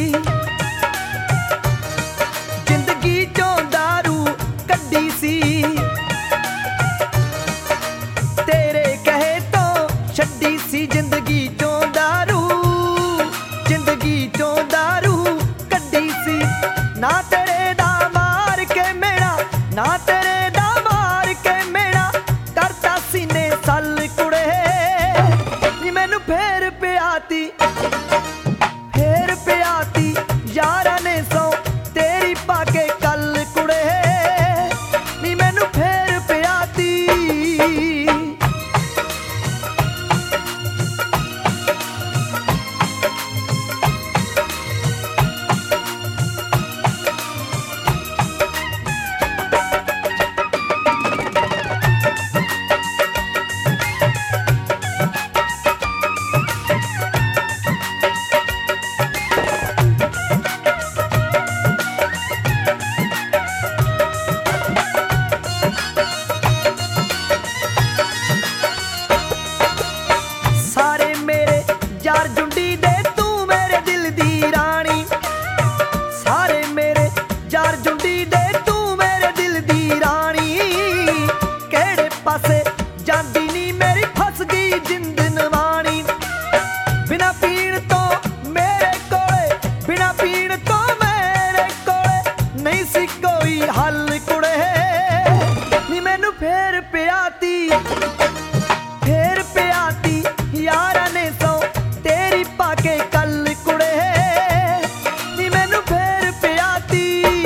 जिंदगी चों दारू कड्डी सी, तेरे कहे तो छड्डी सी। जिंदगी चों दारू, जिंदगी चों दारू कड्डी सी। ना तेरे दा मार के मेरा, ना तेरे दा मार के मेरा करता सीने सल कुड़े। नी मैनू फेर पियाती, फेर पियाती यारा ने सौ तेरी पाके कल कुड़े। नी मैनू फेर पियाती। सारे मेरे यार जुंडी दे तू मेरे दिल दी रानी। सारे मेरे यार जुंडी दे तू मेरे दिल दी रानी। केड़े पासे जांदी नी मेरी फस गई जिंद नवानी। बिना पीण तो मेरे कोले, बिना पीण तो मेरे कोले नहीं सी कोई हल कुड़े। नी मैनू फेर पियाती, फेर पियाती यारा ने सौ तेरी पाके कल कुड़े। नी मैनू फेर पियाती।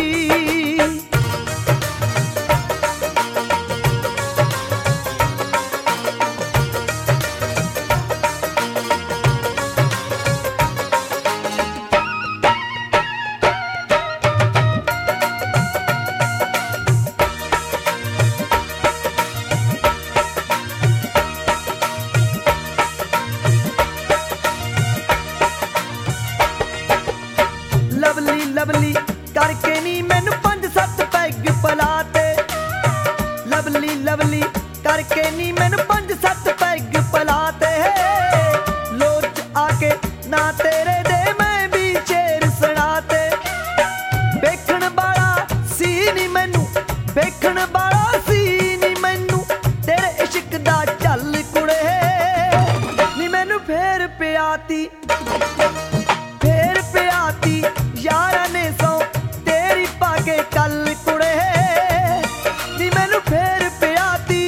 लवली लवली करके नी मैनू 5-7 पैग पलाते। लवली लवली करके नी मैनू 5-7 पैग पलाते। लोच आके ना तेरे दे मैं भी शेर सुनाते। वेखण बाला सी नी मैनू, वेखण बाला सी नी मैनू तेरे इश्क दा चल कुड़े। नी मैनू फेर पियाती, फेर पियाती यारा ने सौ तेरी पाके कल कुड़े। नी मैनू फेर पियाती।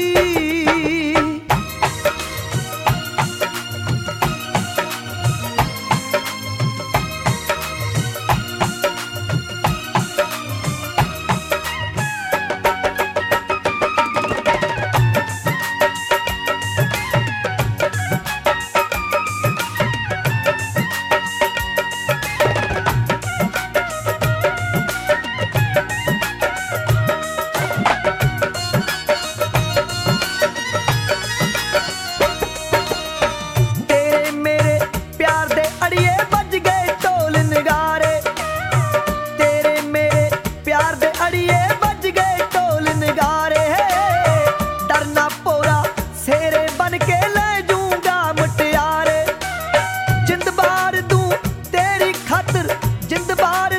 तेरे मेरे प्यार दे अड़िए बज गए ढोल नगारे। तेरे मेरे प्यार दे अड़िए बज गए ढोल नगारे। डरना पोरा सेरे बन के ले जूंगा मुटियारे। जिंद बार दूं तेरी खातिर, जिंद बार